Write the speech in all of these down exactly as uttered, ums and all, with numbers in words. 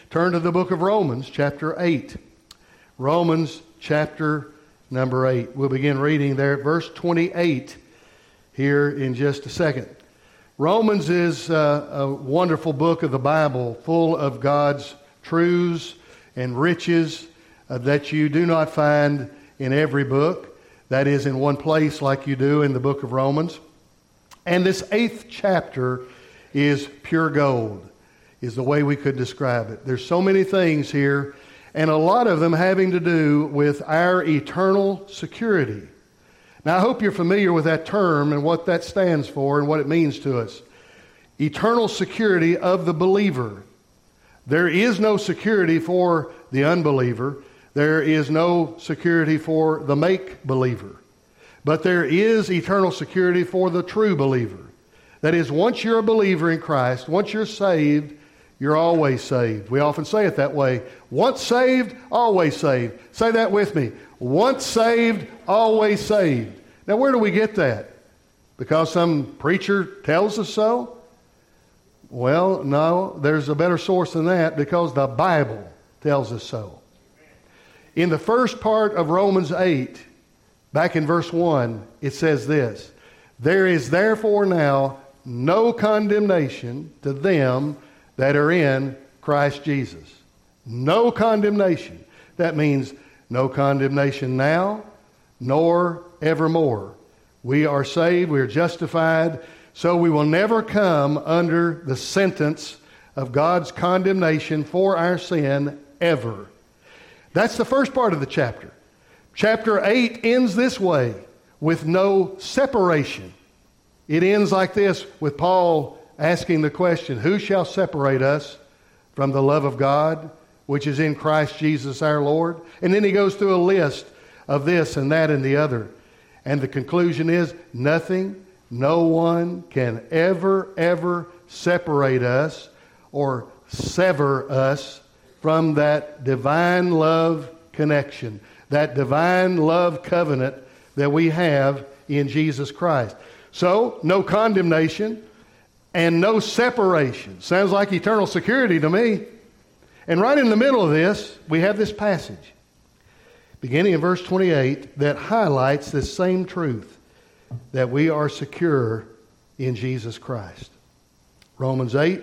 turn to the book of Romans, chapter eight. Romans, chapter number eight. We'll begin reading there at verse twenty-eight here in just a second. Romans is uh, a wonderful book of the Bible, full of God's truths and riches uh, that you do not find in every book. That is, in one place like you do in the book of Romans. And this eighth chapter is pure gold, is the way we could describe it. There's so many things here, and a lot of them having to do with our eternal security. Now, I hope you're familiar with that term and what that stands for and what it means to us. Eternal security of the believer. There is no security for the unbeliever. There is no security for the make-believer. But there is eternal security for the true believer. That is, once you're a believer in Christ, once you're saved, you're always saved. We often say it that way. Once saved, always saved. Say that with me. Once saved, always saved. Now, where do we get that? Because some preacher tells us so? Well, no, there's a better source than that, because the Bible tells us so. In the first part of Romans eight, back in verse one, it says this: "There is therefore now no condemnation to them that are in Christ Jesus." No condemnation. That means no condemnation now, nor evermore. We are saved, we are justified, so we will never come under the sentence of God's condemnation for our sin ever. That's the first part of the chapter. Chapter eight ends this way, with no separation. It ends like this, with Paul asking the question, "Who shall separate us from the love of God, which is in Christ Jesus our Lord?" And then he goes through a list of this and that and the other. And the conclusion is, nothing, no one can ever, ever separate us or sever us from that divine love connection, that divine love covenant that we have in Jesus Christ. So, no condemnation and no separation. Sounds like eternal security to me. And right in the middle of this, we have this passage, beginning in verse twenty-eight, that highlights this same truth, that we are secure in Jesus Christ. Romans eight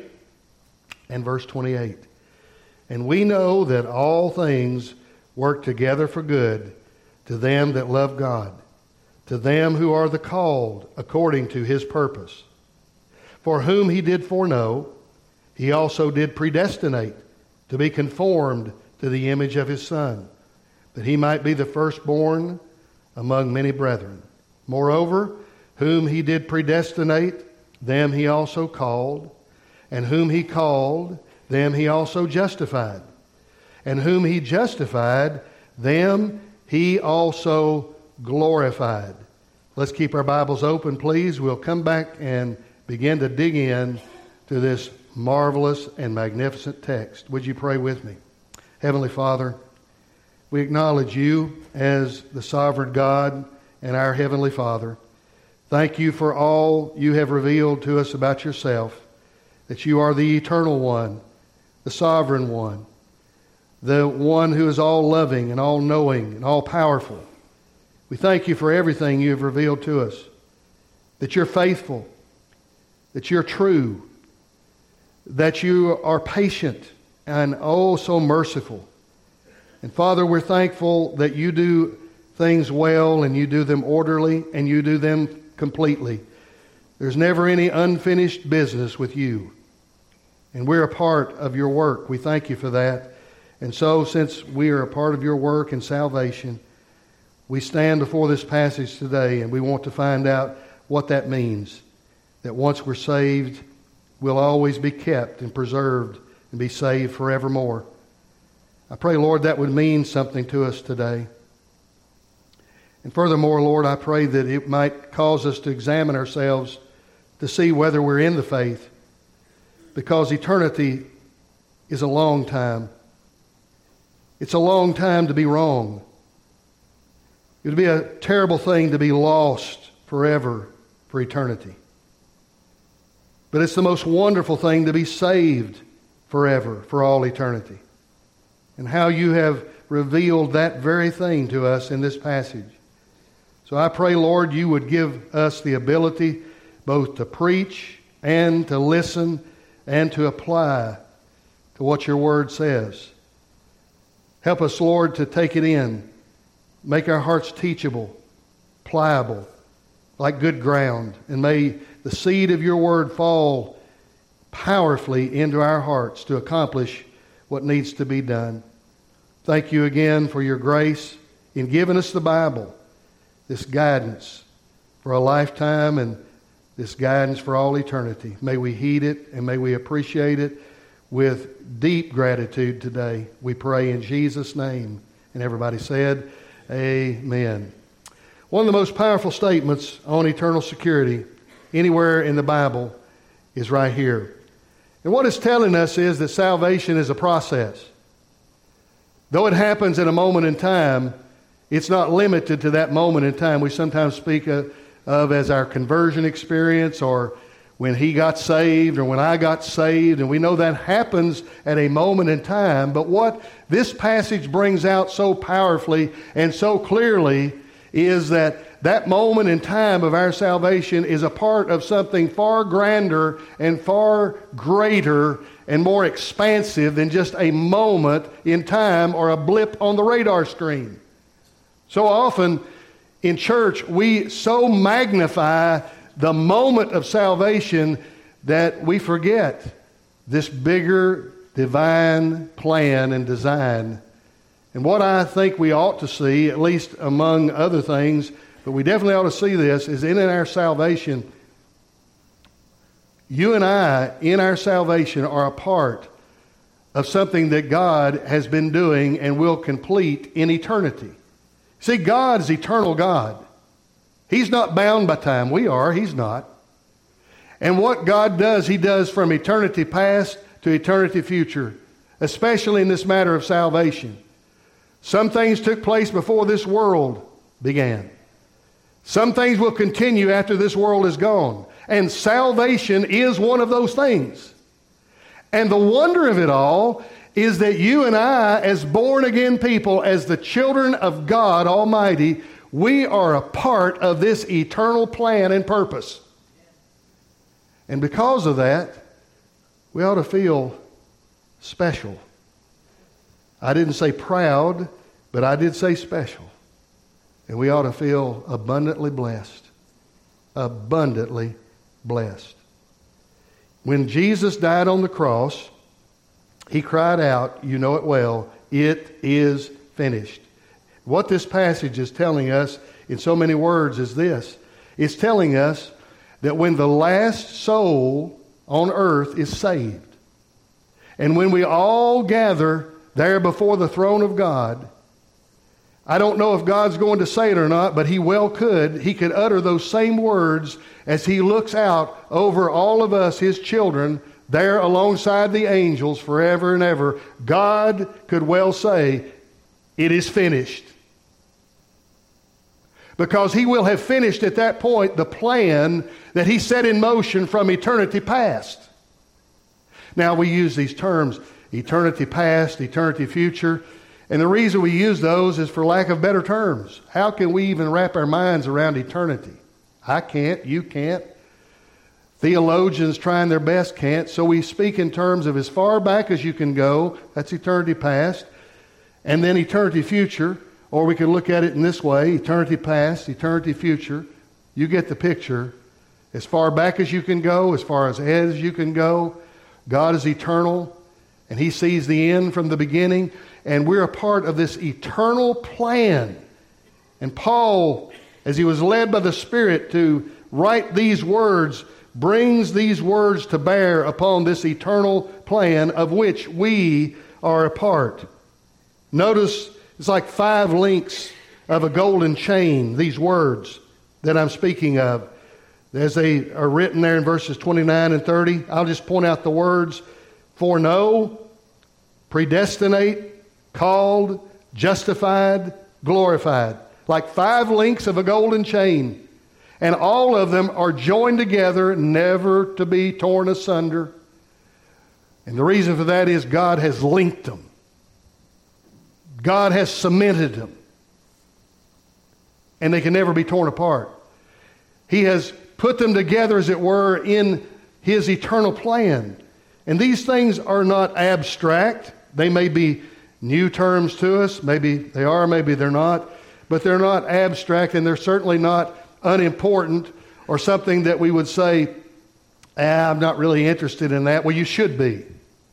and verse twenty-eight. "And we know that all things work together for good to them that love God, to them who are the called according to his purpose. For whom he did foreknow, he also did predestinate to be conformed to the image of his Son, that he might be the firstborn among many brethren. Moreover, whom he did predestinate, them he also called, and whom he called, them he also justified, and whom he justified, them he also glorified." Let's keep our Bibles open, please. We'll come back and begin to dig in to this marvelous and magnificent text. Would you pray with me? Heavenly Father, we acknowledge you as the sovereign God and our Heavenly Father. Thank you for all you have revealed to us about yourself, that you are the eternal one, the sovereign one, the one who is all-loving and all-knowing and all-powerful. We thank you for everything you have revealed to us, that you're faithful, that you're true, that you are patient and oh so merciful. And Father, we're thankful that you do things well and you do them orderly and you do them completely. There's never any unfinished business with you. And we're a part of your work. We thank you for that. And so, since we are a part of your work in salvation, we stand before this passage today and we want to find out what that means. That once we're saved, we'll always be kept and preserved and be saved forevermore. I pray, Lord, that would mean something to us today. And furthermore, Lord, I pray that it might cause us to examine ourselves to see whether we're in the faith, because eternity is a long time. It's a long time to be wrong. It would be a terrible thing to be lost forever for eternity. But it's the most wonderful thing to be saved forever, for all eternity. And how you have revealed that very thing to us in this passage. So I pray, Lord, you would give us the ability both to preach and to listen and to apply to what your word says. Help us, Lord, to take it in. Make our hearts teachable, pliable, like good ground. And may the seed of your word fall powerfully into our hearts to accomplish what needs to be done. Thank you again for your grace in giving us the Bible, this guidance for a lifetime and this guidance for all eternity. May we heed it and may we appreciate it with deep gratitude today. We pray in Jesus' name. And everybody said, amen. One of the most powerful statements on eternal security anywhere in the Bible is right here. And what it's telling us is that salvation is a process. Though it happens in a moment in time, it's not limited to that moment in time. We sometimes speak of, of as our conversion experience, or when he got saved, or when I got saved, and we know that happens at a moment in time. But what this passage brings out so powerfully and so clearly is that that moment in time of our salvation is a part of something far grander and far greater and more expansive than just a moment in time or a blip on the radar screen. So often in church, we so magnify the moment of salvation that we forget this bigger divine plan and design. And what I think we ought to see, at least among other things, but we definitely ought to see this, is in our salvation, you and I, in our salvation, are a part of something that God has been doing and will complete in eternity. See, God is eternal God. He's not bound by time. We are. He's not. And what God does, He does from eternity past to eternity future, especially in this matter of salvation. Some things took place before this world began. Some things will continue after this world is gone. And salvation is one of those things. And the wonder of it all is that you and I, as born-again people, as the children of God Almighty, we are a part of this eternal plan and purpose. And because of that, we ought to feel special. I didn't say proud, but I did say special. And we ought to feel abundantly blessed. Abundantly blessed. When Jesus died on the cross, He cried out, you know it well, it is finished. What this passage is telling us in so many words is this. It's telling us that when the last soul on earth is saved, and when we all gather there before the throne of God, I don't know if God's going to say it or not, but He well could. He could utter those same words as He looks out over all of us, His children, there alongside the angels forever and ever. God could well say, it is finished. Because He will have finished at that point the plan that He set in motion from eternity past. Now we use these terms, eternity past, eternity future. And the reason we use those is for lack of better terms. How can we even wrap our minds around eternity? I can't, you can't. Theologians trying their best can't. So we speak in terms of as far back as you can go, that's eternity past, and then eternity future. Or we could look at it in this way, eternity past, eternity future. You get the picture. As far back as you can go, as far as ahead as you can go. God is eternal, and He sees the end from the beginning. And we're a part of this eternal plan. And Paul, as he was led by the Spirit to write these words, brings these words to bear upon this eternal plan of which we are a part. Notice it's like five links of a golden chain, these words that I'm speaking of. As they are written there in verses twenty-nine and thirty, I'll just point out the words: foreknow, predestinate, called, justified, glorified. Like five links of a golden chain. And all of them are joined together, never to be torn asunder. And the reason for that is God has linked them. God has cemented them. And they can never be torn apart. He has put them together, as it were, in His eternal plan. And these things are not abstract. They may be new terms to us. Maybe they are, maybe they're not. But they're not abstract, and they're certainly not unimportant or something that we would say, ah, I'm not really interested in that. Well, you should be.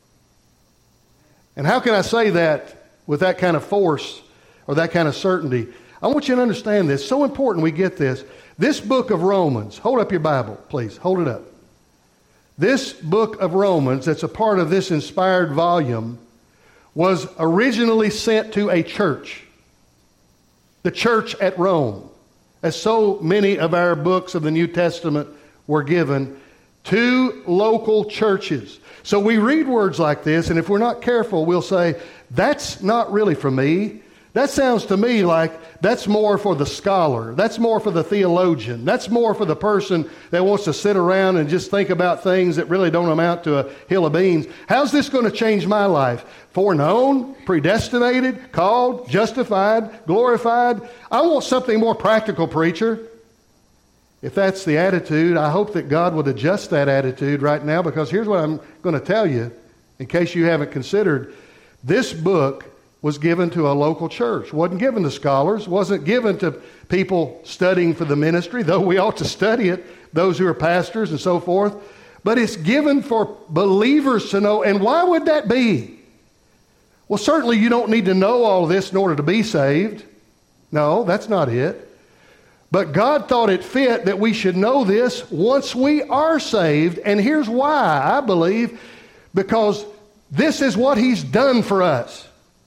And how can I say that with that kind of force or that kind of certainty? I want you to understand this. So important we get this. This book of Romans, hold up your Bible, please. Hold it up. This book of Romans, that's a part of this inspired volume, was originally sent to a church. The church at Rome. As so many of our books of the New Testament were given, to local churches. So we read words like this, and if we're not careful, we'll say, that's not really for me. That sounds to me like that's more for the scholar. That's more for the theologian. That's more for the person that wants to sit around and just think about things that really don't amount to a hill of beans. How's this going to change my life? Foreknown, predestinated, called, justified, glorified. I want something more practical, preacher. If that's the attitude, I hope that God would adjust that attitude right now, because here's what I'm going to tell you, in case you haven't considered. This book was given to a local church. Wasn't given to scholars. Wasn't given to people studying for the ministry, though we ought to study it, those who are pastors and so forth. But it's given for believers to know. And why would that be? Well, certainly you don't need to know all this in order to be saved. No, that's not it. But God thought it fit that we should know this once we are saved. And here's why, I believe. Because this is what He's done for us.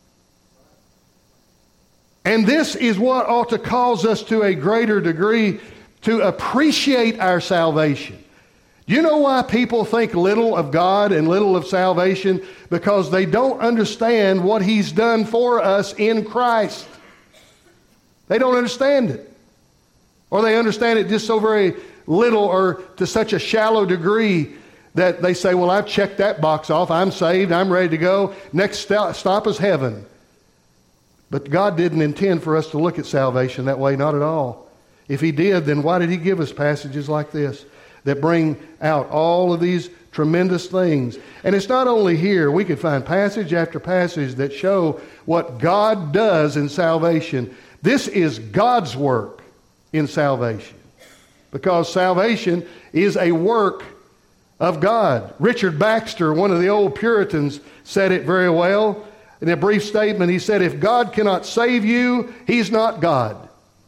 And this is what ought to cause us to a greater degree to appreciate our salvation. You know why people think little of God and little of salvation? Because they don't understand what He's done for us in Christ. They don't understand it. Or they understand it just so very little or to such a shallow degree that they say, well, I've checked that box off. I'm saved. I'm ready to go. Next stop is heaven. But God didn't intend for us to look at salvation that way, not at all. If He did, then why did He give us passages like this that bring out all of these tremendous things? And it's not only here. We could find passage after passage that show what God does in salvation. This is God's work in salvation, because salvation is a work of God. Richard Baxter, one of the old Puritans, said it very well. In a brief statement, he said, if God cannot save you, He's not God.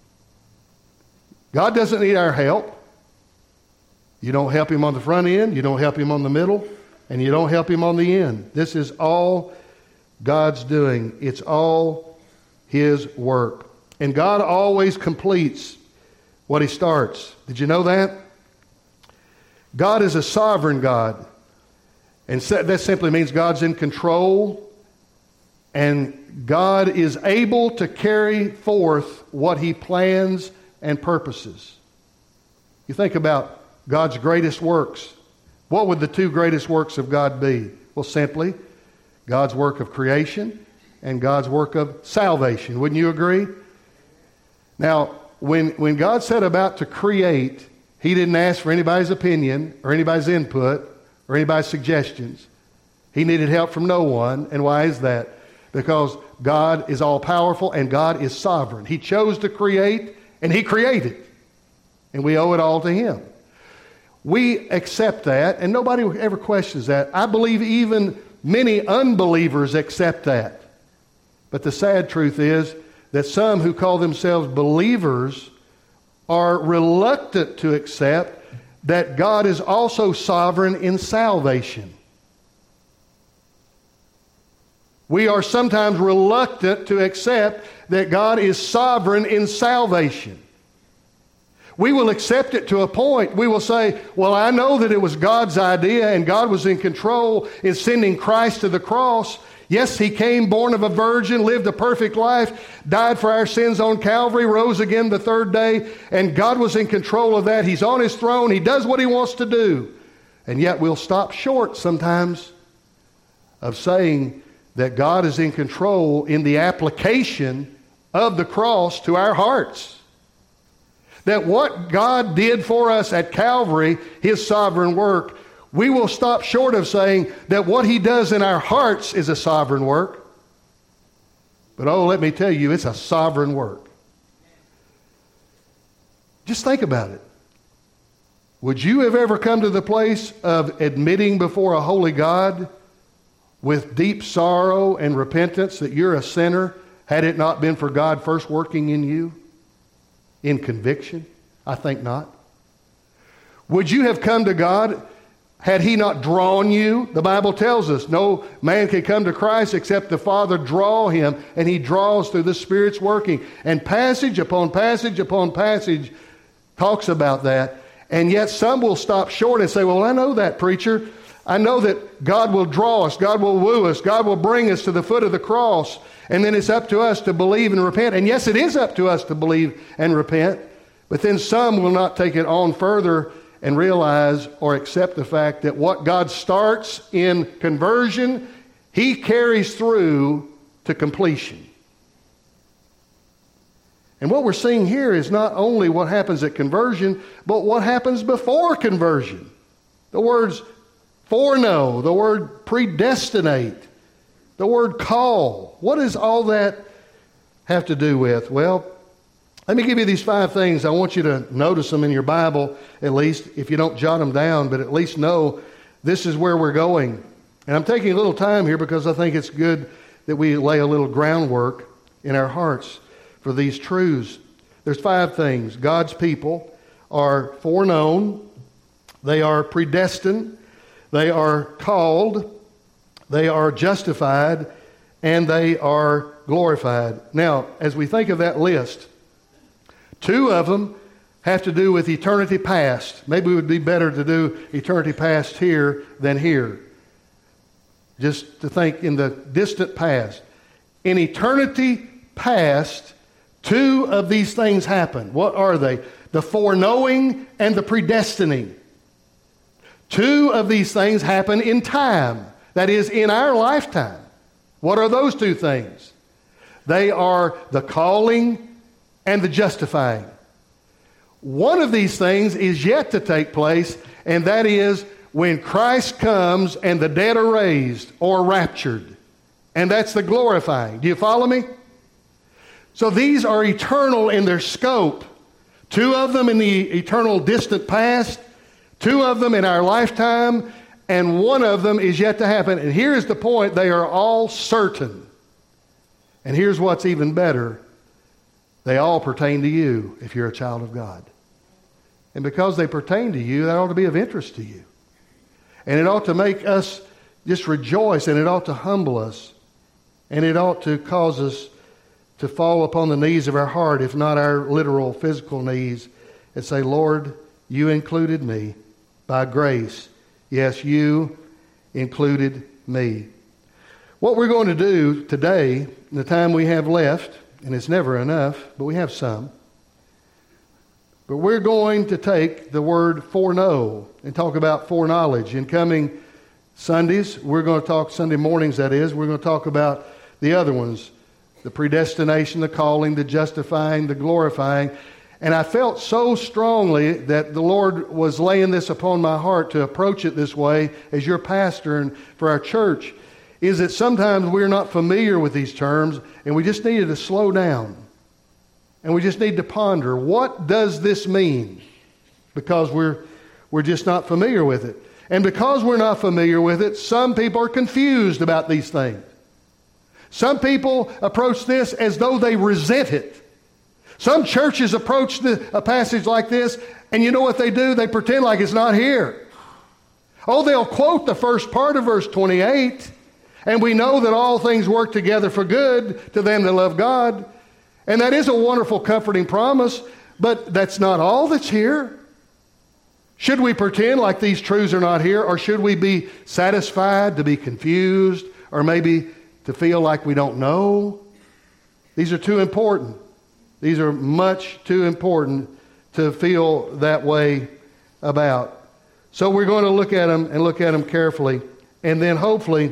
God doesn't need our help. You don't help Him on the front end, you don't help Him on the middle, and you don't help Him on the end. This is all God's doing. It's all His work. And God always completes what He starts. Did you know that? God is a sovereign God. And that simply means God's in control. And God is able to carry forth what He plans and purposes. You think about God's greatest works. What would the two greatest works of God be? Well, simply, God's work of creation and God's work of salvation. Wouldn't you agree? Now, when, when God set about to create, He didn't ask for anybody's opinion or anybody's input or anybody's suggestions. He needed help from no one. And why is that? Because God is all-powerful and God is sovereign. He chose to create and He created. And we owe it all to Him. We accept that, and nobody ever questions that. I believe even many unbelievers accept that. But the sad truth is that some who call themselves believers are reluctant to accept that God is also sovereign in salvation. We are sometimes reluctant to accept that God is sovereign in salvation. We will accept it to a point. We will say, well, I know that it was God's idea and God was in control in sending Christ to the cross. Yes, He came, born of a virgin, lived a perfect life, died for our sins on Calvary, rose again the third day, and God was in control of that. He's on His throne. He does what He wants to do. And yet we'll stop short sometimes of saying that God is in control in the application of the cross to our hearts. That what God did for us at Calvary, His sovereign work, we will stop short of saying that what He does in our hearts is a sovereign work. But oh, let me tell you, it's a sovereign work. Just think about it. Would you have ever come to the place of admitting before a holy God with deep sorrow and repentance that you're a sinner had it not been for God first working in you in conviction? I think not. Would you have come to God had He not drawn you? The Bible tells us no man can come to Christ except the Father draw him, and He draws through the Spirit's working. And passage upon passage upon passage talks about that. And yet some will stop short and say, well, I know that, preacher. I know that God will draw us, God will woo us, God will bring us to the foot of the cross, and then it's up to us to believe and repent. And yes, it is up to us to believe and repent, but then some will not take it on further and realize or accept the fact that what God starts in conversion, He carries through to completion. And what we're seeing here is not only what happens at conversion, but what happens before conversion. The words foreknow, the word predestinate, the word call. What does all that have to do with? Well, let me give you these five things. I want you to notice them in your Bible, at least, if you don't jot them down, but at least know this is where we're going. And I'm taking a little time here because I think it's good that we lay a little groundwork in our hearts for these truths. There's five things. God's people are foreknown, they are predestined, they are called, they are justified, and they are glorified. Now, as we think of that list, two of them have to do with eternity past. Maybe it would be better to do eternity past here than here. Just to think in the distant past. In eternity past, two of these things happen. What are they? The foreknowing and the predestining. Two of these things happen in time. That is, in our lifetime. What are those two things? They are the calling and the justifying. One of these things is yet to take place, and that is when Christ comes and the dead are raised or raptured. And that's the glorifying. Do you follow me? So these are eternal in their scope. Two of them in the eternal distant past, two of them in our lifetime, and one of them is yet to happen. And here's the point, they are all certain. And here's what's even better. They all pertain to you if you're a child of God. And because they pertain to you, that ought to be of interest to you. And it ought to make us just rejoice, and it ought to humble us, and it ought to cause us to fall upon the knees of our heart, if not our literal physical knees, and say, Lord, you included me by grace. Yes, you included me. What we're going to do today, in the time we have left, and it's never enough, but we have some, but we're going to take the word foreknow and talk about foreknowledge. In coming Sundays, we're going to talk, Sunday mornings that is, we're going to talk about the other ones. The predestination, the calling, the justifying, the glorifying. And I felt so strongly that the Lord was laying this upon my heart to approach it this way as your pastor and for our church, is that sometimes we're not familiar with these terms and we just needed to slow down. And we just need to ponder, what does this mean? Because we're, we're just not familiar with it. And because we're not familiar with it, some people are confused about these things. Some people approach this as though they resent it. Some churches approach the, a passage like this, and you know what they do? They pretend like it's not here. Oh, they'll quote the first part of verse twenty-eight, and we know that all things work together for good to them that love God. And that is a wonderful, comforting promise, but that's not all that's here. Should we pretend like these truths are not here, or should we be satisfied to be confused, or maybe to feel like we don't know? These are too important. These are much too important to feel that way about. So we're going to look at them and look at them carefully. And then hopefully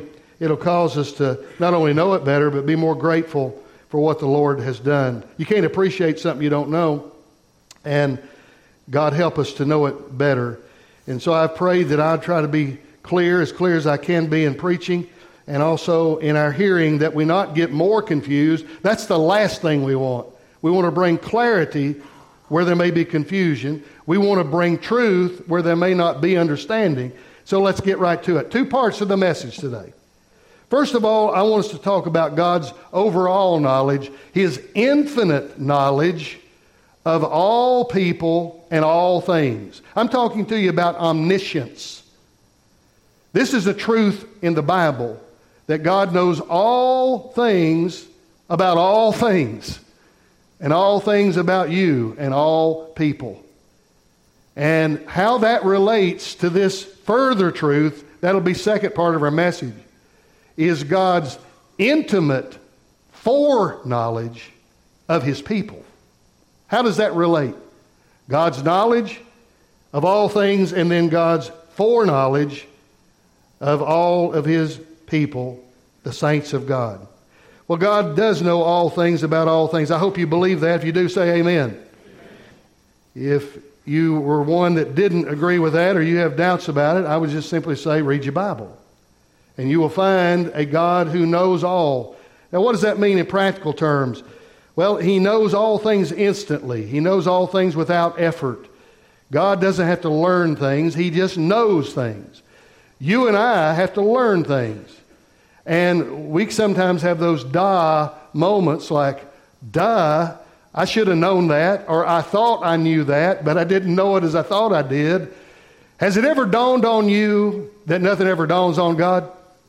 It'll cause us to not only know it better, but be more grateful for what the Lord has done. You can't appreciate something you don't know, and God help us to know it better. And so I pray that I'll try to be clear, as clear as I can be in preaching, and also in our hearing, that we not get more confused. That's the last thing we want. We want to bring clarity where there may be confusion. We want to bring truth where there may not be understanding. So let's get right to it. Two parts of the message today. First of all, I want us to talk about God's overall knowledge, His infinite knowledge of all people and all things. I'm talking to you about omniscience. This is the truth in the Bible, that God knows all things about all things, and all things about you and all people. And how that relates to this further truth, that'll be second part of our message, is God's intimate foreknowledge of His people. How does that relate? God's knowledge of all things, and then God's foreknowledge of all of His people, the saints of God. Well, God does know all things about all things. I hope you believe that. If you do, say amen. Amen. If you were one that didn't agree with that, or you have doubts about it, I would just simply say, read your Bible. And you will find a God who knows all. Now, what does that mean in practical terms? Well, He knows all things instantly. He knows all things without effort. God doesn't have to learn things. He just knows things. You and I have to learn things. And we sometimes have those duh moments like, duh, I should have known that, or I thought I knew that, but I didn't know it as I thought I did. Has it ever dawned on you that nothing ever dawns on God?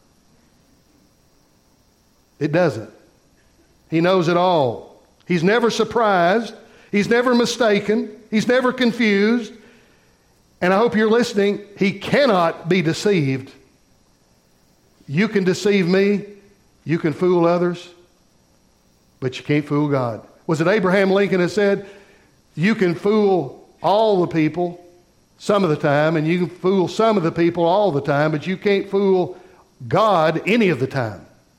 It doesn't. He knows it all. He's never surprised. He's never mistaken. He's never confused. And I hope you're listening. He cannot be deceived. You can deceive me. You can fool others. But you can't fool God. Was it Abraham Lincoln that said, you can fool all the people some of the time, and you can fool some of the people all the time, but you can't fool God any of the time.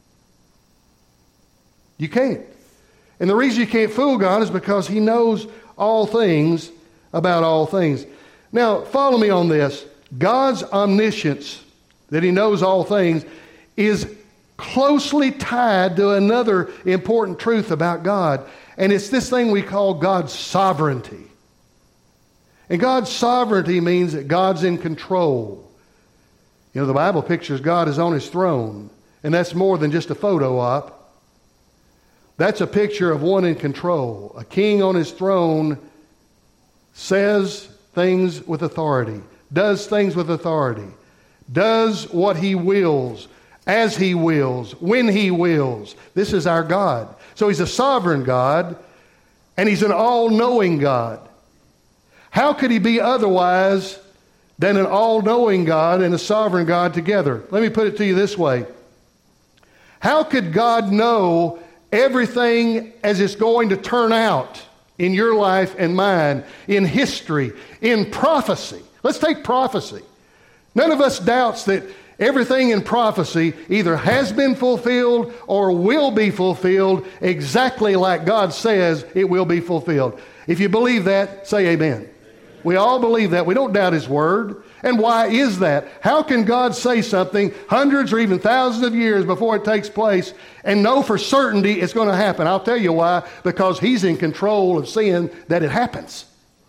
You can't. And the reason you can't fool God is because He knows all things about all things. Now, follow me on this. God's omniscience, that He knows all things, is closely tied to another important truth about God. And it's this thing we call God's sovereignty. And God's sovereignty means that God's in control. You know, the Bible pictures God as on His throne. And that's more than just a photo op. That's a picture of one in control. A king on his throne says things with authority, does things with authority, does what he wills, as he wills, when he wills. This is our God. So He's a sovereign God, and He's an all-knowing God. How could He be otherwise than an all-knowing God and a sovereign God together? Let me put it to you this way. How could God know everything as it's going to turn out in your life and mine, in history, in prophecy? Let's take prophecy. None of us doubts that everything in prophecy either has been fulfilled or will be fulfilled exactly like God says it will be fulfilled. If you believe that, say amen. Amen. We all believe that. We don't doubt His Word. And why is that? How can God say something hundreds or even thousands of years before it takes place and know for certainty it's going to happen? I'll tell you why. Because He's in control of seeing that it happens.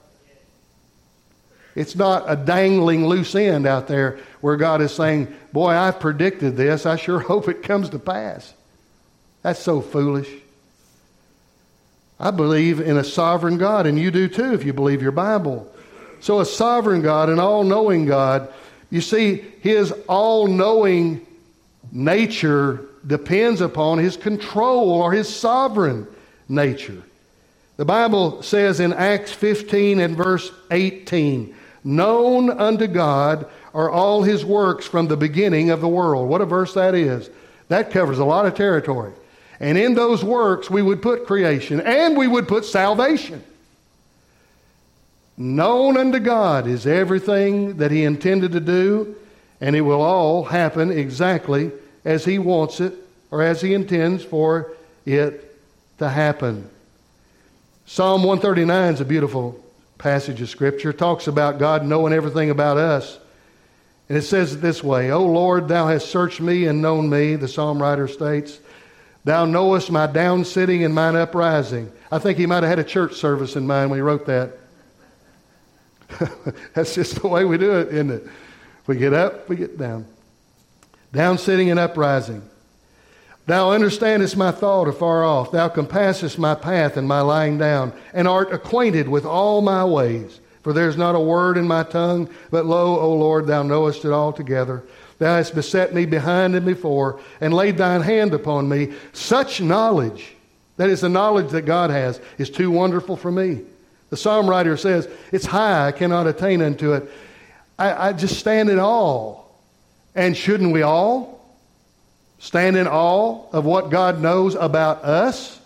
It's not a dangling loose end out there where God is saying, boy, I've predicted this. I sure hope it comes to pass. That's so foolish. I believe in a sovereign God, and you do too if you believe your Bible. So a sovereign God, an all-knowing God, you see, His all-knowing nature depends upon His control or His sovereign nature. The Bible says in Acts fifteen and verse eighteen, known unto God are all His works from the beginning of the world. What a verse that is. That covers a lot of territory. And in those works we would put creation and we would put salvation. Known unto God is everything that He intended to do, and it will all happen exactly as He wants it or as He intends for it to happen. Psalm one thirty-nine is a beautiful passage of Scripture. It talks about God knowing everything about us. And it says it this way, O Lord, Thou hast searched me and known me, the psalm writer states. Thou knowest my down sitting and mine uprising. I think he might have had a church service in mind when he wrote that. That's just the way we do it, isn't it? We get up, we get down. Down sitting and uprising. Thou understandest my thought afar off. Thou compassest my path and my lying down, and art acquainted with all my ways. For there is not a word in my tongue, but lo, O Lord, Thou knowest it altogether. Thou hast beset me behind and before, and laid Thine hand upon me. Such knowledge, that is the knowledge that God has, is too wonderful for me. The psalm writer says, it's high, I cannot attain unto it. I, I just stand in awe. And shouldn't we all stand in awe of what God knows about us?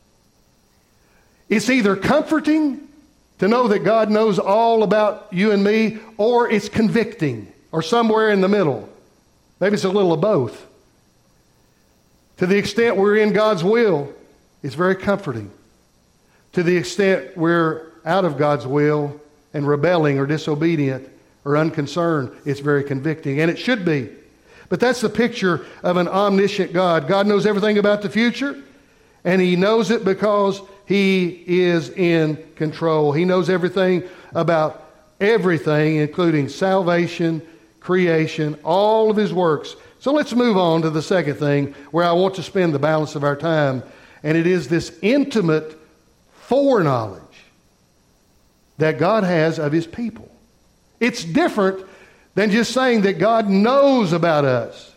It's either comforting to know that God knows all about you and me, or it's convicting, or somewhere in the middle. Maybe it's a little of both. To the extent we're in God's will, it's very comforting. To the extent we're out of God's will and rebelling or disobedient or unconcerned, it's very convicting. And it should be. But that's the picture of an omniscient God. God knows everything about the future, and He knows it because He is in control. He knows everything about everything, including salvation, creation, all of His works. So let's move on to the second thing where I want to spend the balance of our time, and it is this intimate foreknowledge that God has of His people. It's different than just saying that God knows about us.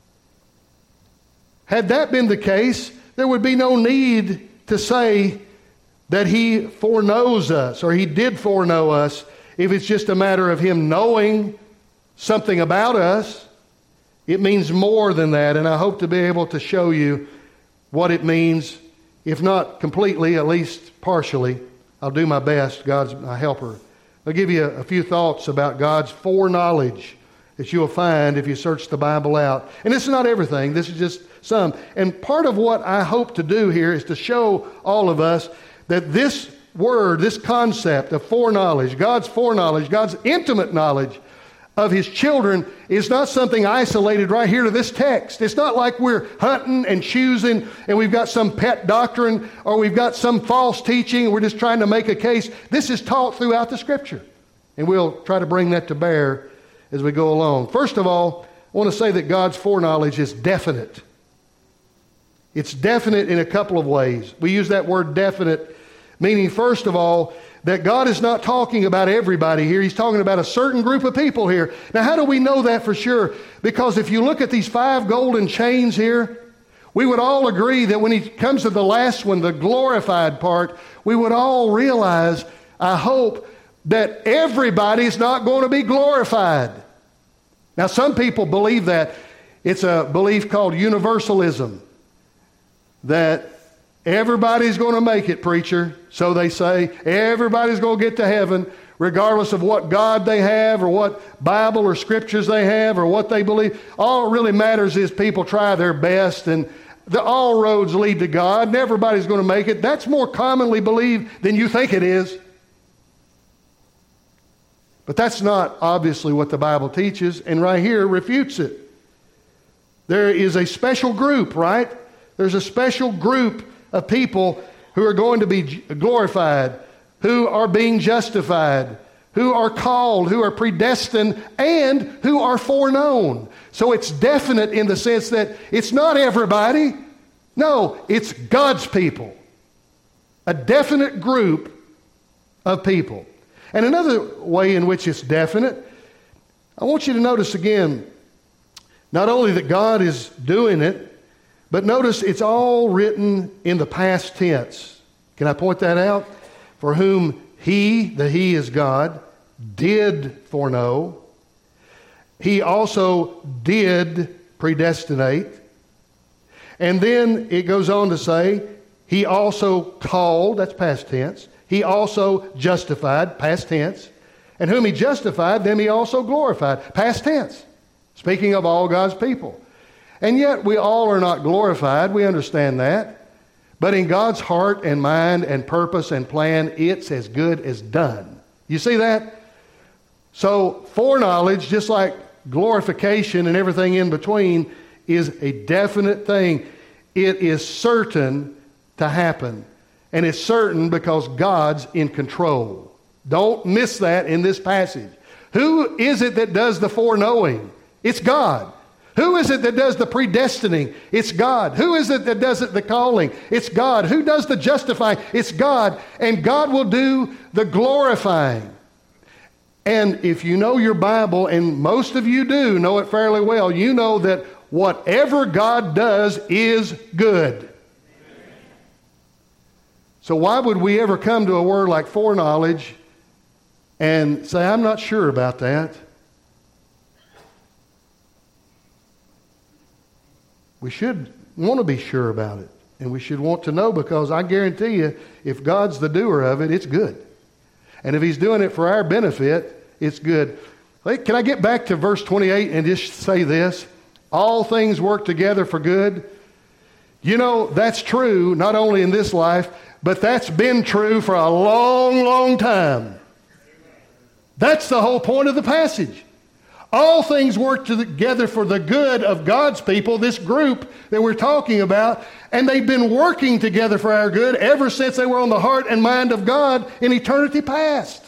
Had that been the case, there would be no need to say that He foreknows us or He did foreknow us if it's just a matter of Him knowing something about us. It means more than that, and I hope to be able to show you what it means, if not completely, at least partially. I'll do my best. God's my helper. I'll give you a, a few thoughts about God's foreknowledge that you'll find if you search the Bible out. And this is not everything. This is just some. And part of what I hope to do here is to show all of us that this word, this concept of foreknowledge, God's foreknowledge, God's intimate knowledge of His children is not something isolated right here to this text. It's not like we're hunting and choosing and we've got some pet doctrine or we've got some false teaching and we're just trying to make a case. This is taught throughout the Scripture. And we'll try to bring that to bear as we go along. First of all, I want to say that God's foreknowledge is definite. It's definite in a couple of ways. We use that word definite, meaning first of all, that God is not talking about everybody here. He's talking about a certain group of people here. Now, how do we know that for sure? Because if you look at these five golden chains here, we would all agree that when He comes to the last one, the glorified part, we would all realize, I hope, that everybody's not going to be glorified. Now, some people believe that. It's a belief called universalism, that everybody's going to make it, preacher. So they say, everybody's going to get to heaven, regardless of what God they have or what Bible or scriptures they have or what they believe. All it really matters is people try their best, and the, all roads lead to God, and everybody's going to make it. That's more commonly believed than you think it is. But that's not obviously what the Bible teaches, and right here refutes it. There is a special group, right? There's a special group of people who are going to be glorified, who are being justified, who are called, who are predestined, and who are foreknown. So it's definite in the sense that it's not everybody. No, it's God's people. A definite group of people. And another way in which it's definite, I want you to notice again, not only that God is doing it, but notice it's all written in the past tense. Can I point that out? For whom He, the He is God, did foreknow. He also did predestinate. And then it goes on to say, He also called, that's past tense. He also justified, past tense. And whom He justified, them He also glorified, past tense. Speaking of all God's people. And yet we all are not glorified. We understand that. But in God's heart and mind and purpose and plan, it's as good as done. You see that? So foreknowledge, just like glorification and everything in between, is a definite thing. It is certain to happen. And it's certain because God's in control. Don't miss that in this passage. Who is it that does the foreknowing? It's God. Who is it that does the predestining? It's God. Who is it that does it the calling? It's God. Who does the justifying? It's God. And God will do the glorifying. And if you know your Bible, and most of you do know it fairly well, you know that whatever God does is good. So why would we ever come to a word like foreknowledge and say, I'm not sure about that? We should want to be sure about it. And we should want to know, because I guarantee you, if God's the doer of it, it's good. And if He's doing it for our benefit, it's good. Hey, can I get back to verse twenty-eight and just say this? All things work together for good. You know, that's true not only in this life, but that's been true for a long, long time. That's the whole point of the passage. All things work together for the good of God's people, this group that we're talking about, and they've been working together for our good ever since they were on the heart and mind of God in eternity past.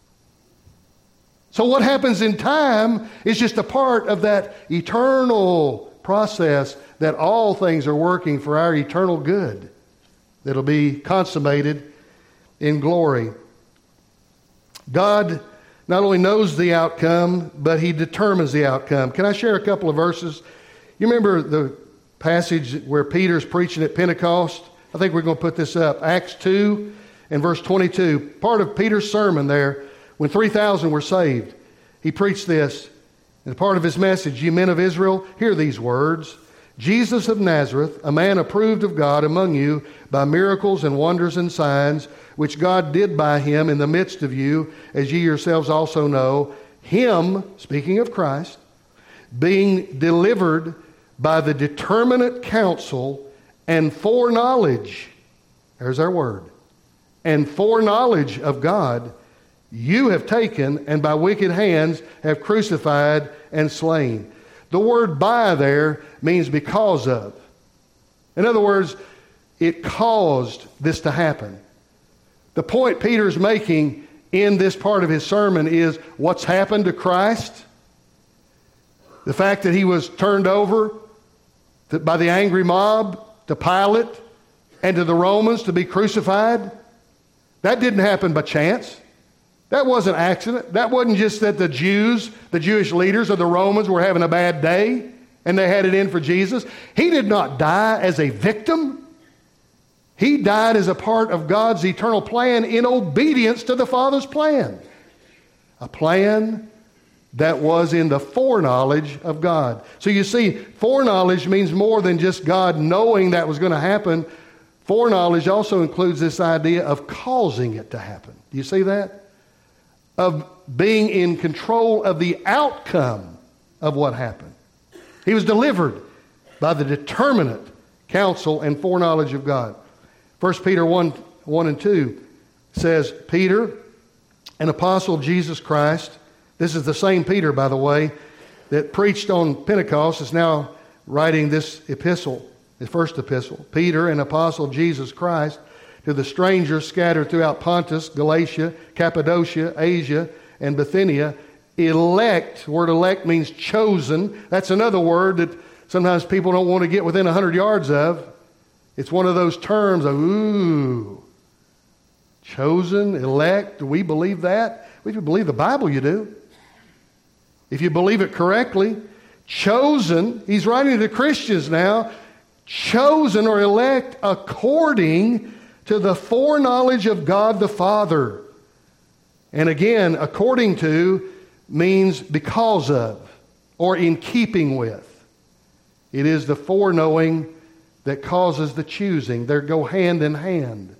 So what happens in time is just a part of that eternal process that all things are working for our eternal good that'll be consummated in glory. God not only knows the outcome, but He determines the outcome. Can I share a couple of verses? You remember the passage where Peter's preaching at Pentecost? I think we're going to put this up. Acts two and verse twenty-two. Part of Peter's sermon there, when three thousand were saved, he preached this. And part of his message, "You men of Israel, hear these words. Jesus of Nazareth, a man approved of God among you by miracles and wonders and signs, which God did by Him in the midst of you, as ye yourselves also know, Him," speaking of Christ, "being delivered by the determinate counsel and foreknowledge," there's our word, "and foreknowledge of God, you have taken, and by wicked hands have crucified and slain." The word "by" there means because of. In other words, it caused this to happen. The point Peter's making in this part of his sermon is what's happened to Christ. The fact that He was turned over to, by the angry mob to Pilate and to the Romans to be crucified. That didn't happen by chance. That wasn't an accident. That wasn't just that the Jews, the Jewish leaders of the Romans were having a bad day and they had it in for Jesus. He did not die as a victim. He died as a part of God's eternal plan in obedience to the Father's plan. A plan that was in the foreknowledge of God. So you see, foreknowledge means more than just God knowing that was going to happen. Foreknowledge also includes this idea of causing it to happen. Do you see that? Of being in control of the outcome of what happened. He was delivered by the determinate counsel and foreknowledge of God. First Peter one, one and two says, "Peter, an apostle of Jesus Christ," this is the same Peter, by the way, that preached on Pentecost, is now writing this epistle, the first epistle. "Peter, an apostle of Jesus Christ, to the strangers scattered throughout Pontus, Galatia, Cappadocia, Asia, and Bithynia, elect," word elect means chosen. That's another word that sometimes people don't want to get within one hundred yards of. It's one of those terms of, ooh, chosen, elect. Do we believe that? Well, if you believe the Bible, you do. If you believe it correctly, chosen, he's writing to Christians now, chosen or elect according to the foreknowledge of God the Father. And again, according to means because of or in keeping with. It is the foreknowing that causes the choosing. They go hand in hand.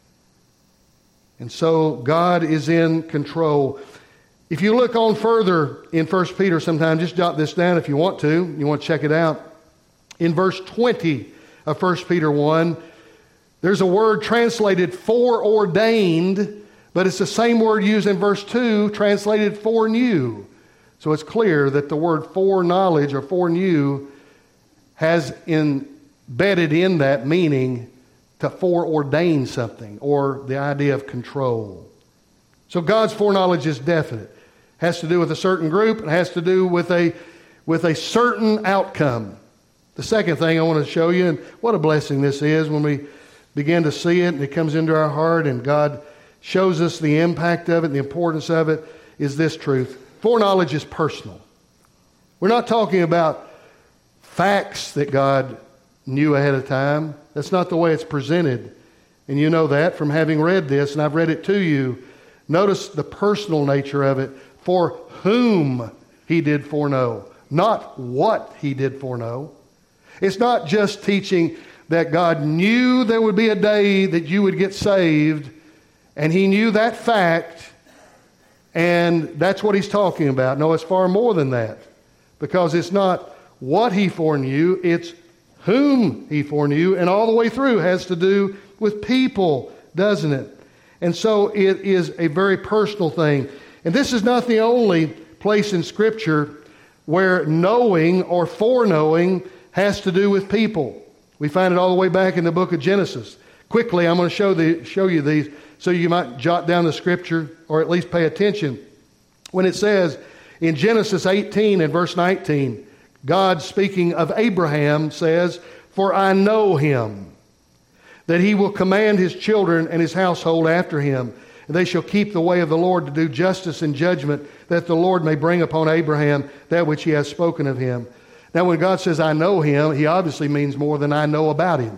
And so God is in control. If you look on further in First Peter sometime, just jot this down if you want to. You want to check it out. in verse twenty of First Peter one, there's a word translated foreordained, but it's the same word used in verse two, translated foreknew. So it's clear that the word foreknowledge or foreknew has embedded in that meaning to foreordain something, or the idea of control. So God's foreknowledge is definite. It has to do with a certain group. It has to do with a, with a certain outcome. The second thing I want to show you, and what a blessing this is when we begin to see it and it comes into our heart and God shows us the impact of it and the importance of it, is this truth. Foreknowledge is personal. We're not talking about facts that God knew ahead of time. That's not the way it's presented. And you know that from having read this, and I've read it to you. Notice the personal nature of it. For whom he did foreknow, not what he did foreknow. It's not just teaching that God knew there would be a day that you would get saved, and he knew that fact, and that's what he's talking about. No, it's far more than that. Because it's not what he foreknew, it's whom he foreknew, and all the way through has to do with people, doesn't it? And so it is a very personal thing. And this is not the only place in Scripture where knowing or foreknowing has to do with people. We find it all the way back in the book of Genesis. Quickly, I'm going to show, the, show you these so you might jot down the Scripture or at least pay attention. When it says in Genesis eighteen and verse nineteen, God, speaking of Abraham, says, "For I know him, that he will command his children and his household after him, and they shall keep the way of the Lord to do justice and judgment, that the Lord may bring upon Abraham that which he has spoken of him." Now, when God says, "I know him," he obviously means more than I know about him.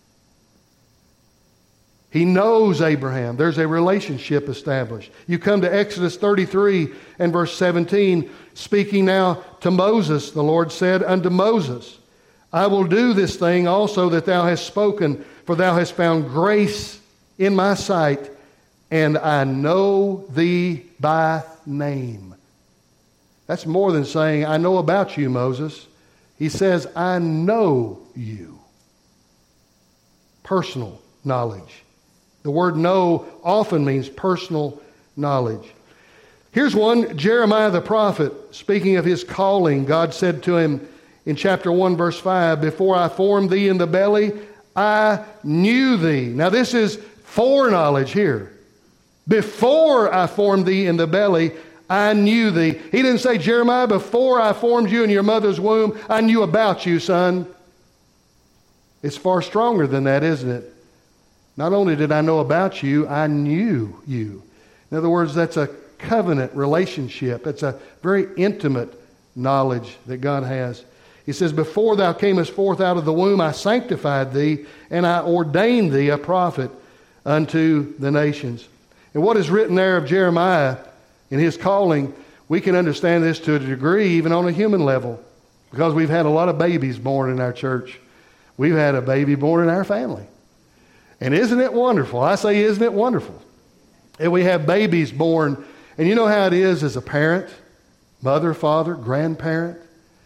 He knows Abraham. There's a relationship established. You come to Exodus thirty-three and verse seventeen, speaking now to Moses, the Lord said unto Moses, "I will do this thing also that thou hast spoken, for thou hast found grace in my sight, and I know thee by name." That's more than saying, "I know about you, Moses." He says, "I know you." Personal knowledge. The word know often means personal knowledge. Here's one, Jeremiah the prophet, speaking of his calling. God said to him in chapter one, verse five, "Before I formed thee in the belly, I knew thee." Now this is foreknowledge here. Before I formed thee in the belly, I knew thee. He didn't say, "Jeremiah, before I formed you in your mother's womb, I knew about you, son." It's far stronger than that, isn't it? Not only did I know about you, I knew you. In other words, that's a covenant relationship. It's a very intimate knowledge that God has. He says, "Before thou camest forth out of the womb, I sanctified thee, and I ordained thee a prophet unto the nations." And what is written there of Jeremiah in his calling, we can understand this to a degree, even on a human level, because we've had a lot of babies born in our church. We've had a baby born in our family. And isn't it wonderful? I say, isn't it wonderful? And we have babies born. And you know how it is as a parent, mother, father, grandparent?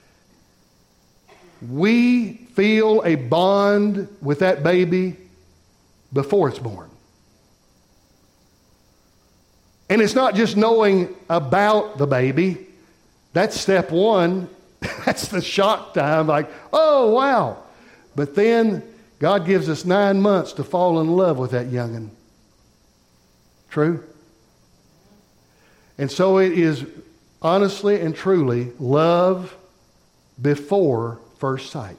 We feel a bond with that baby before it's born. And it's not just knowing about the baby. That's step one. That's the shock time. Like, oh, wow. But then God gives us nine months to fall in love with that young'un. True? And so it is honestly and truly love before first sight.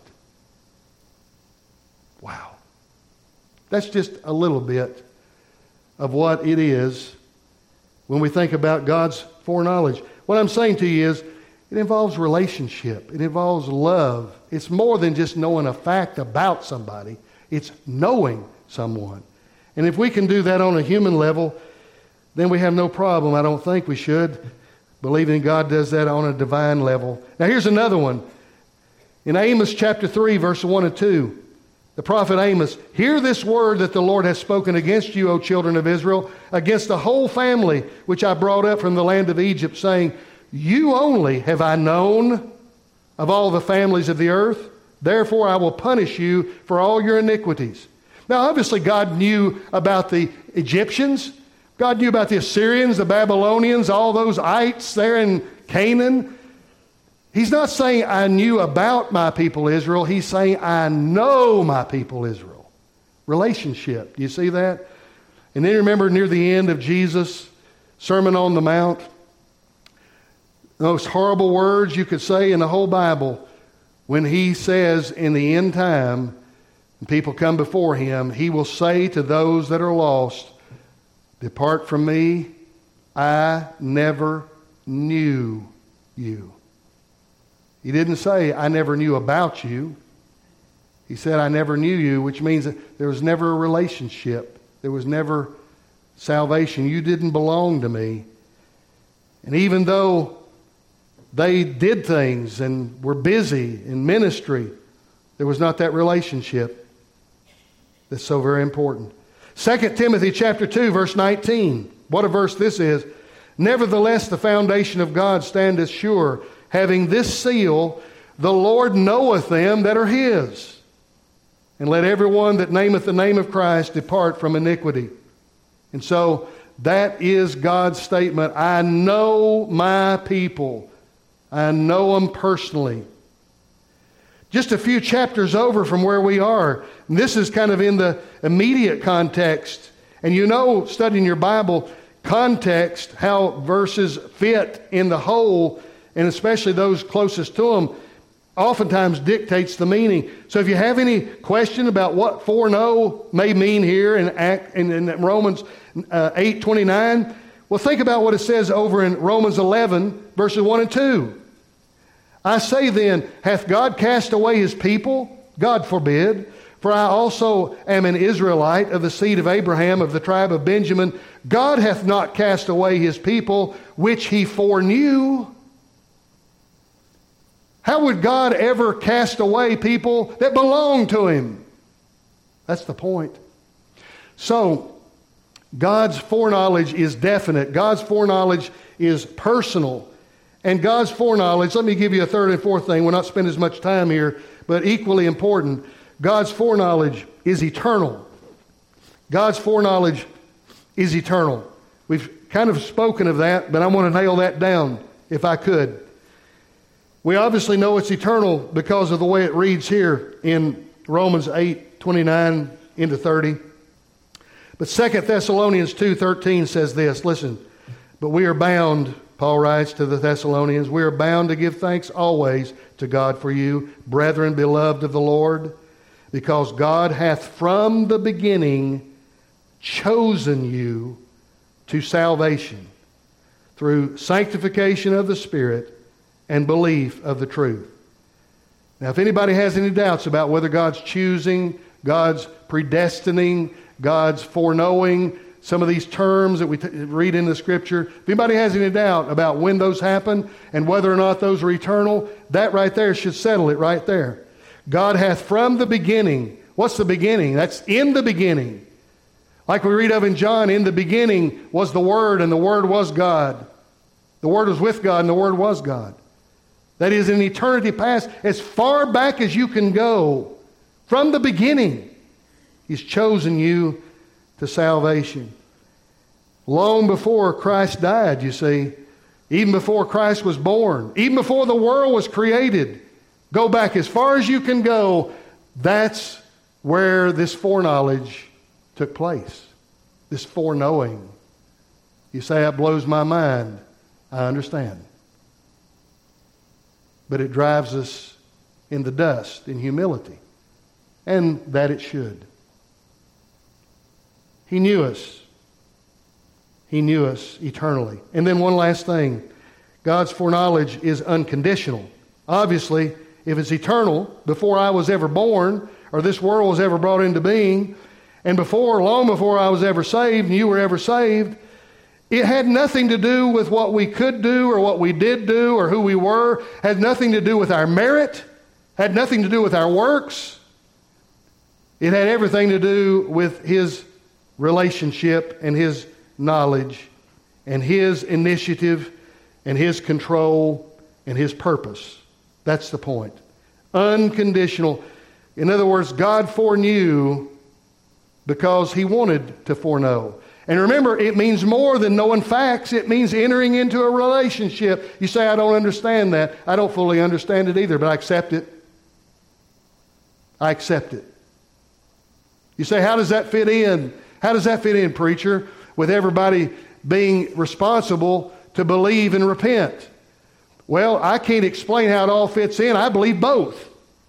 Wow. That's just a little bit of what it is when we think about God's foreknowledge. What I'm saying to you is, it involves relationship. It involves love. It's more than just knowing a fact about somebody. It's knowing someone. And if we can do that on a human level, then we have no problem. I don't think we should. Believing God does that on a divine level. Now here's another one. In Amos chapter three, verse one and two, the prophet Amos, "Hear this word that the Lord has spoken against you, O children of Israel, against the whole family which I brought up from the land of Egypt, saying, You only have I known of all the families of the earth. Therefore I will punish you for all your iniquities. Now obviously God knew about the Egyptians. God knew about the Assyrians, the Babylonians, all those ites there in Canaan. He's not saying I knew about my people Israel. He's saying I know my people Israel. Relationship. Do you see that? And then remember near the end of Jesus' Sermon on the Mount, the most horrible words you could say in the whole Bible, when he says in the end time, and people come before him, he will say to those that are lost, depart from me, I never knew you. He didn't say, I never knew about you. He said, I never knew you, which means that there was never a relationship. There was never salvation. You didn't belong to me. And even though they did things and were busy in ministry, there was not that relationship that's so very important. Second Timothy chapter two, verse nineteen. What a verse this is. Nevertheless, the foundation of God standeth sure, having this seal, the Lord knoweth them that are his. And let everyone that nameth the name of Christ depart from iniquity. And so that is God's statement. I know my people. I know them personally. Just a few chapters over from where we are. And this is kind of in the immediate context. And you know, studying your Bible, context, how verses fit in the whole, and especially those closest to them, oftentimes dictates the meaning. So if you have any question about what foreknow may mean here in, Act, in, in Romans uh, eight twenty-nine, well, think about what it says over in Romans eleven, verses one and two. I say then, hath God cast away his people? God forbid. For I also am an Israelite of the seed of Abraham, of the tribe of Benjamin. God hath not cast away his people, which he foreknew. How would God ever cast away people that belong to him? That's the point. So, God's foreknowledge is definite. God's foreknowledge is personal. And God's foreknowledge, let me give you a third and fourth thing. We'll not spend as much time here, but equally important. God's foreknowledge is eternal. God's foreknowledge is eternal. We've kind of spoken of that, but I want to nail that down if I could. We obviously know it's eternal because of the way it reads here in Romans eight twenty-nine into thirty. But Second Thessalonians two thirteen says this, listen, but we are bound, Paul writes to the Thessalonians, we are bound to give thanks always to God for you, brethren, beloved of the Lord, because God hath from the beginning chosen you to salvation through sanctification of the Spirit and belief of the truth. Now, if anybody has any doubts about whether God's choosing, God's predestining, God's foreknowing, some of these terms that we t- read in the Scripture, if anybody has any doubt about when those happen and whether or not those are eternal, that right there should settle it right there. God hath from the beginning. What's the beginning? That's in the beginning. Like we read of in John, in the beginning was the Word, and the Word was God. The Word was with God, and the Word was God. That is, in eternity past, as far back as you can go, from the beginning, He's chosen you to salvation. Long before Christ died, you see, even before Christ was born, even before the world was created, go back as far as you can go, that's where this foreknowledge took place, this foreknowing. You say, that blows my mind. I understand. But it drives us in the dust, in humility. And that it should. He knew us. He knew us eternally. And then one last thing. God's foreknowledge is unconditional. Obviously, if it's eternal, before I was ever born, or this world was ever brought into being, and before, long before I was ever saved, and you were ever saved, it had nothing to do with what we could do or what we did do or who we were. Had nothing to do with our merit. Had nothing to do with our works. It had everything to do with His relationship and His knowledge and His initiative and His control and His purpose. That's the point. Unconditional. In other words, God foreknew because He wanted to foreknow. And remember, it means more than knowing facts. It means entering into a relationship. You say, I don't understand that. I don't fully understand it either, but I accept it. I accept it. You say, how does that fit in? How does that fit in, preacher, with everybody being responsible to believe and repent? Well, I can't explain how it all fits in. I believe both.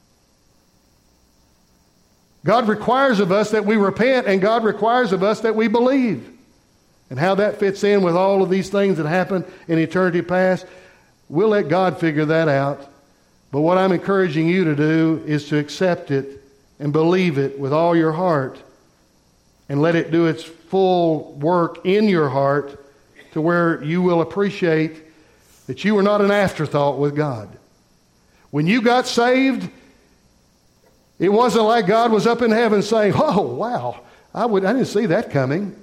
God requires of us that we repent, and God requires of us that we believe. And how that fits in with all of these things that happened in eternity past, we'll let God figure that out. But what I'm encouraging you to do is to accept it and believe it with all your heart, and let it do its full work in your heart to where you will appreciate that you were not an afterthought with God. When you got saved, it wasn't like God was up in heaven saying, oh, wow, I, would, I didn't see that coming.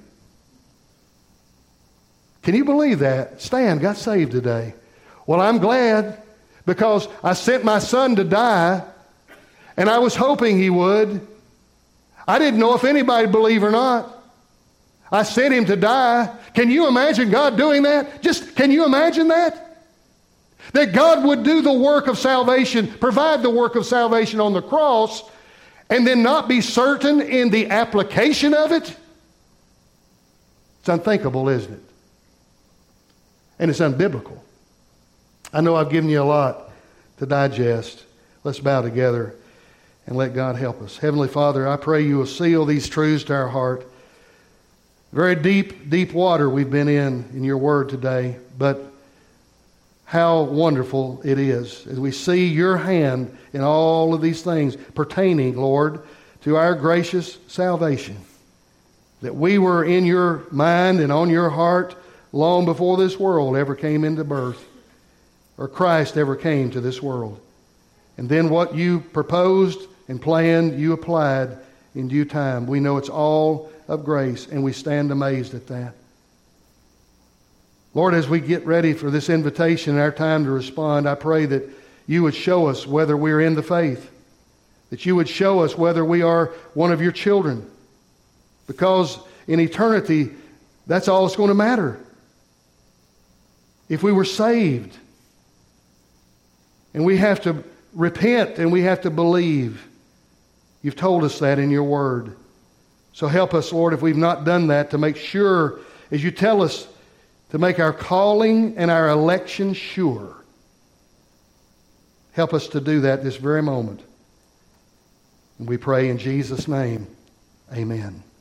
Can you believe that? Stan got saved today. Well, I'm glad, because I sent my son to die, and I was hoping he would. I didn't know if anybody would believe or not. I sent him to die. Can you imagine God doing that? Just, can you imagine that? That God would do the work of salvation, provide the work of salvation on the cross, and then not be certain in the application of it? It's unthinkable, isn't it? And it's unbiblical. I know I've given you a lot to digest. Let's bow together and let God help us. Heavenly Father, I pray you will seal these truths to our heart. Very deep, deep water we've been in in your word today, but how wonderful it is as we see your hand in all of these things pertaining, Lord, to our gracious salvation. That we were in your mind and on your heart long before this world ever came into birth, or Christ ever came to this world. And then what you proposed and planned, you applied in due time. We know it's all of grace, and we stand amazed at that. Lord, as we get ready for this invitation and our time to respond, I pray that you would show us whether we're in the faith, that you would show us whether we are one of your children, because in eternity, that's all that's going to matter. If we were saved, and we have to repent and we have to believe, you've told us that in your word. So help us, Lord, if we've not done that, to make sure, as you tell us, to make our calling and our election sure. Help us to do that this very moment. And we pray in Jesus' name, amen.